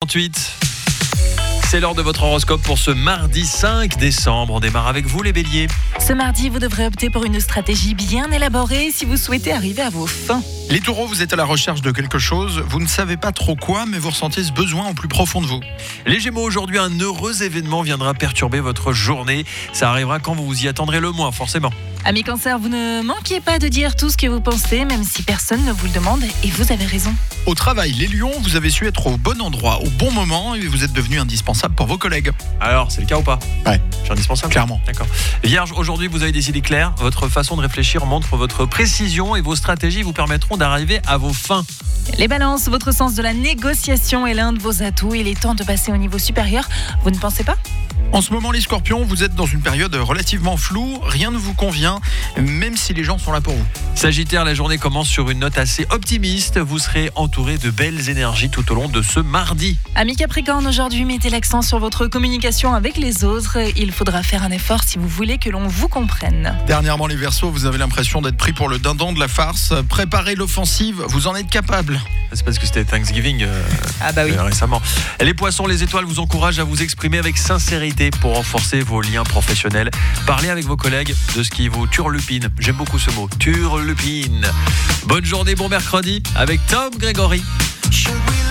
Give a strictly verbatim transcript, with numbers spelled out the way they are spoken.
trente-huit. C'est l'heure de votre horoscope pour ce mardi cinq décembre. On démarre avec vous les béliers. Ce mardi, vous devrez opter pour une stratégie bien élaborée si vous souhaitez arriver à vos fins. Les taureaux, vous êtes à la recherche de quelque chose, vous ne savez pas trop quoi, mais vous ressentez ce besoin au plus profond de vous. Les gémeaux, aujourd'hui un heureux événement viendra perturber votre journée. Ça arrivera quand vous vous y attendrez le moins, forcément. Amis cancer, vous ne manquez pas de dire tout ce que vous pensez, même si personne ne vous le demande, et vous avez raison. Au travail, les lions, vous avez su être au bon endroit, au bon moment, et vous êtes devenu indispensable pour vos collègues. Alors, c'est le cas ou pas? Ouais. Je suis indispensable? Clairement. D'accord. Vierge, aujourd'hui vous avez des idées claires. Votre façon de réfléchir montre votre précision et vos stratégies vous permettront d'arriver à vos fins. Les balances, votre sens de la négociation est l'un de vos atouts. Il est temps de passer au niveau supérieur. Vous ne pensez pas ? En ce moment, les scorpions, vous êtes dans une période relativement floue, rien ne vous convient, même si les gens sont là pour vous. Sagittaire, la journée commence sur une note assez optimiste. Vous serez entouré de belles énergies tout au long de ce mardi. Amis Capricorne, aujourd'hui, mettez l'accent sur votre communication avec les autres. Il faudra faire un effort si vous voulez que l'on vous comprenne. Dernièrement, les Verseaux, vous avez l'impression d'être pris pour le dindon de la farce. Préparez l'offensive, vous en êtes capable. C'est parce que c'était Thanksgiving euh, Ah bah oui. euh, récemment. Les poissons, les étoiles vous encouragent à vous exprimer avec sincérité pour renforcer vos liens professionnels. Parlez avec vos collègues de ce qui vous turlupine. J'aime beaucoup ce mot, turlupine. Bonne journée, bon mercredi avec Tom Grégory. Should we